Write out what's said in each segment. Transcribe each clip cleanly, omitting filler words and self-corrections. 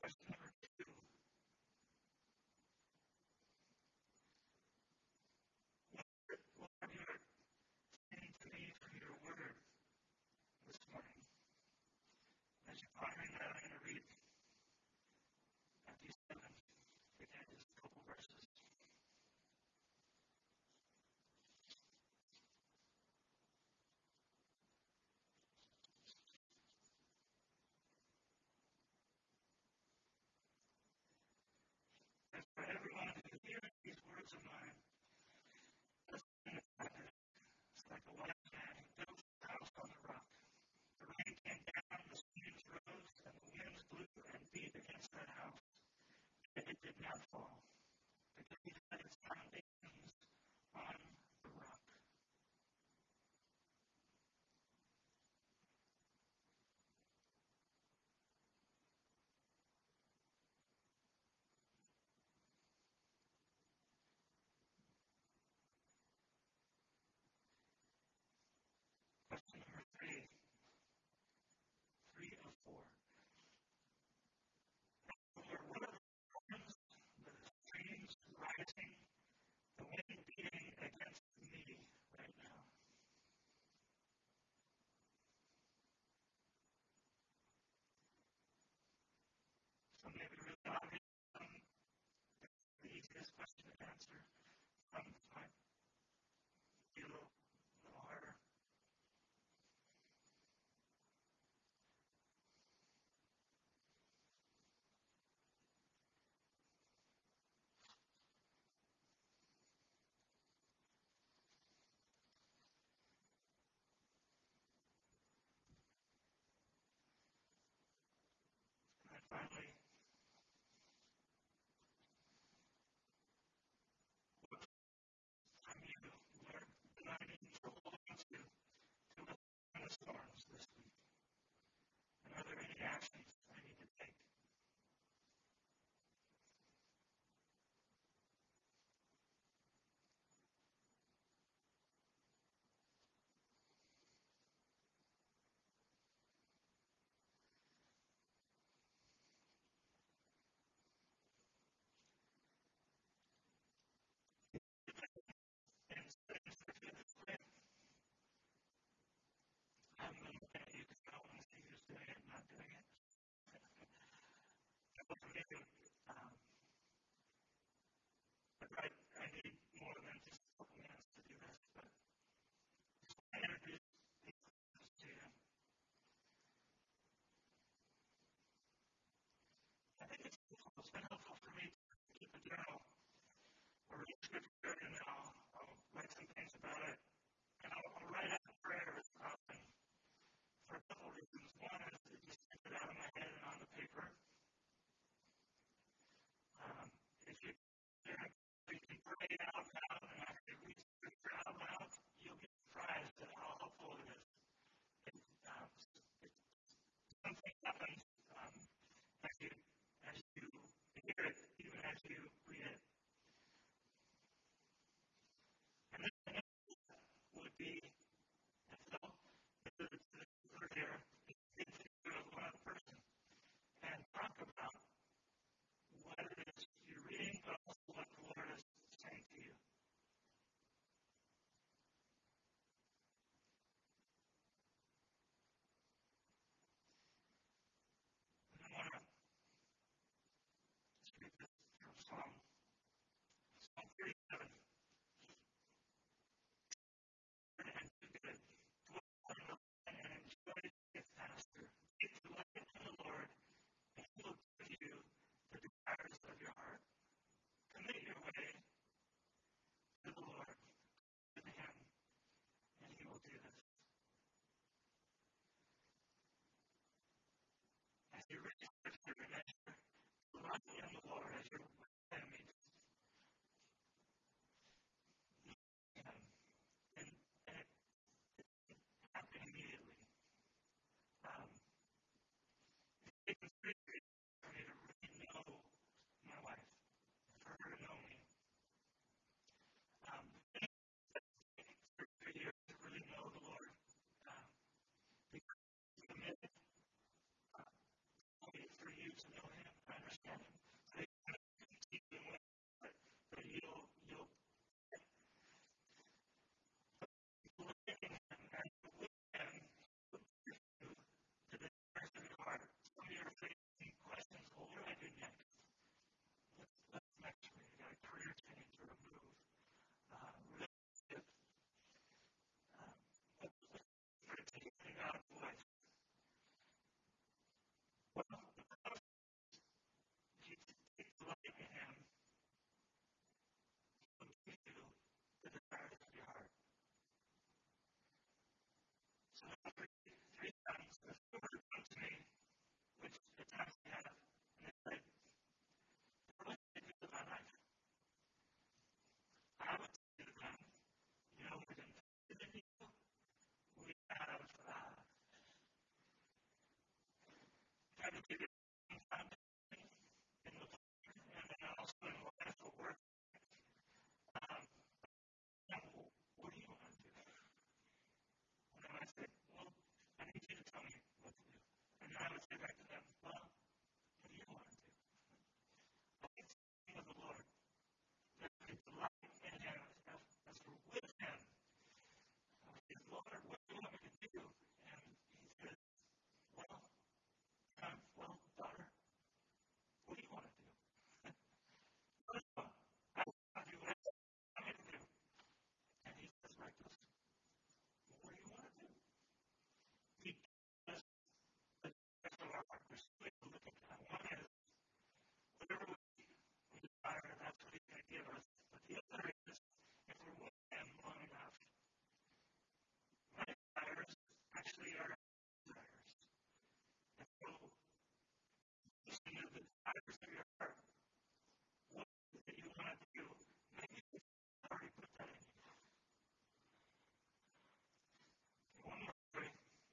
Question number 2. Lord, you are saying to me from your word this morning. As you're pondering that, I'm going to read Matthew 7. Again, just a couple verses. And for everyone who hears these words of mine, it's like a wise man who built his house on the rock. The rain came down, the streams rose, and the winds blew and beat against that house. And it did not fall, because it had its foundations on the rock. Question number 3. 3 of 4. Lord, what are the storms, the streams rising, the wind beating against me right now? So maybe really obvious, the easiest question to answer. Might be a little harder. And then finally, what from you, Lord, do I need to hold on to withstand the storms this week? And are there any actions I need to take? And for this way, I'm going to look at you because I don't want to see who's doing it and not doing it. But I need more than just a couple minutes to do this. But I introduce these to you. I think it's been helpful for me to keep a journal or read scripture, and then I'll write some things about it. And I'll write out prayers often for a couple of reasons. One is to just get it out of my head and on the paper. If you pray out loud and actually read scripture out loud, you'll be surprised at how helpful it is. Something happens as you hear it, even as you read it. And then the next would be, here, as one person, and talk about what it is you're reading, but also what the Lord is saying to you. And I want to speak this from Psalm 37. And do good. Dwell and enjoy his pasture. Take delight in the Lord, and he will give you the desires of your heart. Commit your way to the Lord, to him, and he will do this. As you read scripture, remember, delight in the Lord as your enemies. And it happened immediately. It was great for me to really know my wife, for her to know me. For 3 years to really know the Lord. Because he committed 3 three times the steward come to me, which at times they have, and they say, what did you do with my life? I would say to them, we've invested in you. We have tried to give you some time in the and then also in life for work. Um, what do you want to do? And then I said, well, I need you to tell me what to do. And then I would say back to them, well, what do you want to do? I think it's the name of the Lord. That we delight in Him as we're with Him. His Lord, what do you want me to do? And He says, well, daughter, what do you want to do? I want to do what I want to do. And He says back to us, well, what do you want to do? He does the best of our heart. There's two ways to look at that. One is whatever we desire, that's what He's going to give us. But the other is if we're with Him long enough, my desires actually are desires. And so, listen to the desires of your heart. What is it that you want to do? Maybe He's already put that in you. One more story.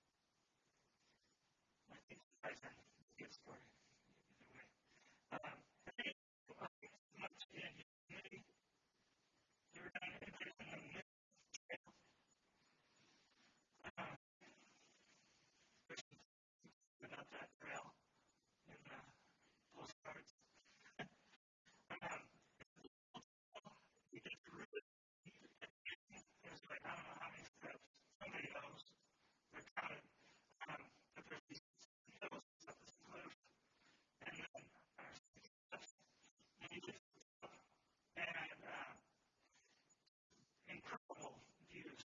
I think you guys are a good story. Either way. Much in humility. You were done anything in the midst about that trail in the postcards. You get to root it. There's like, I don't know how many steps. Somebody knows. They're counted. But there's these hills up this cliff. And then there's steps. And you get up and incredible views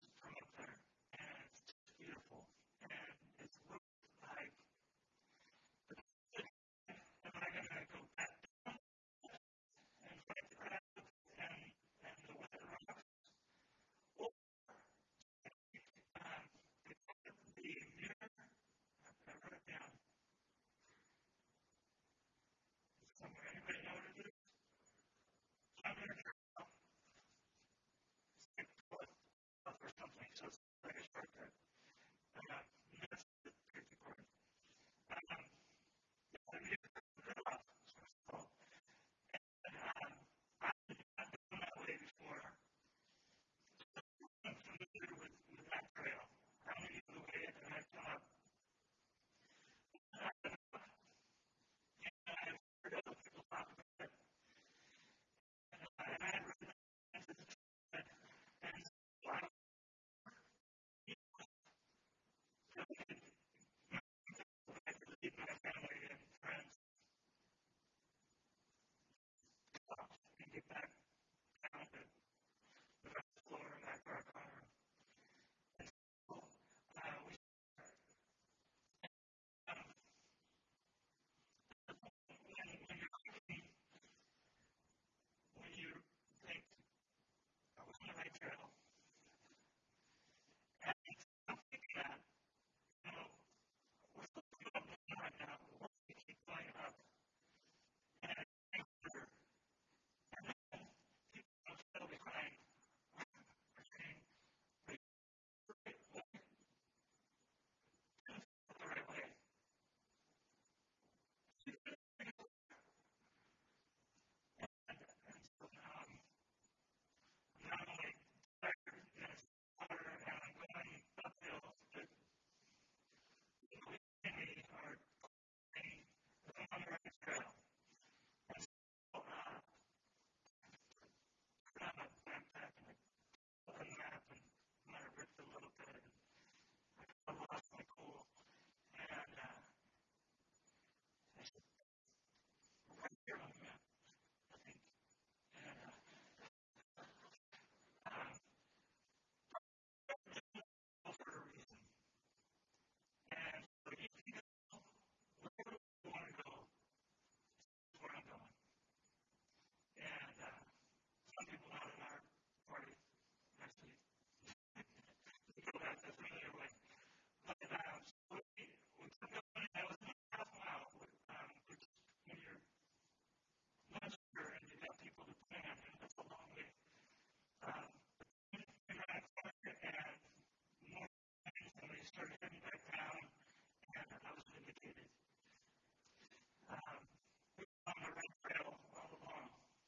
on the right trail all along.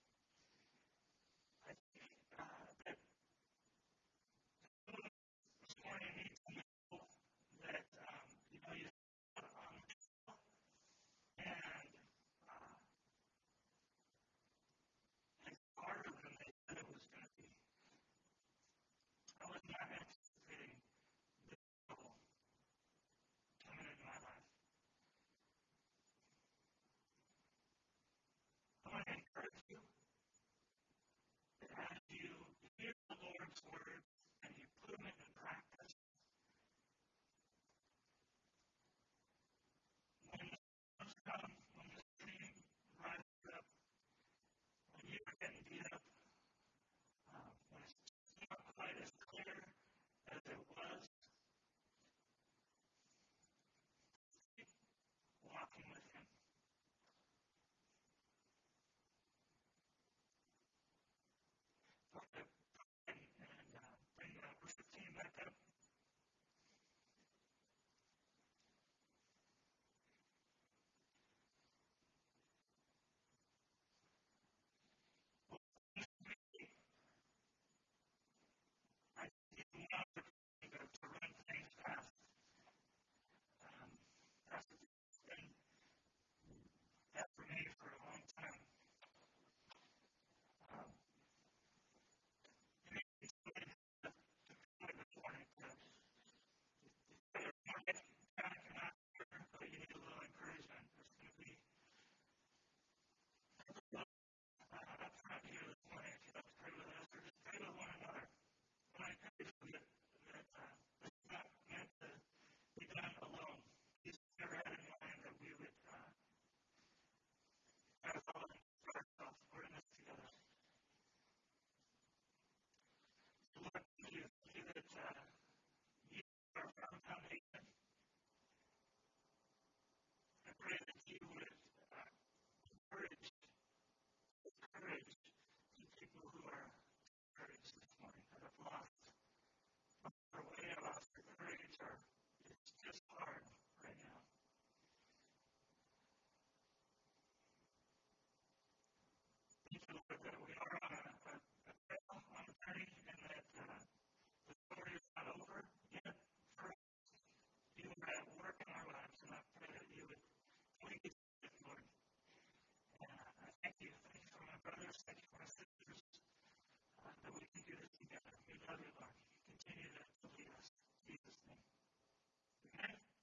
I think that this morning needs to know that you know you on the trail and it's harder than they said it was going to be. I was not anticipating this trouble coming into my life. I want to encourage you that as you hear the Lord's word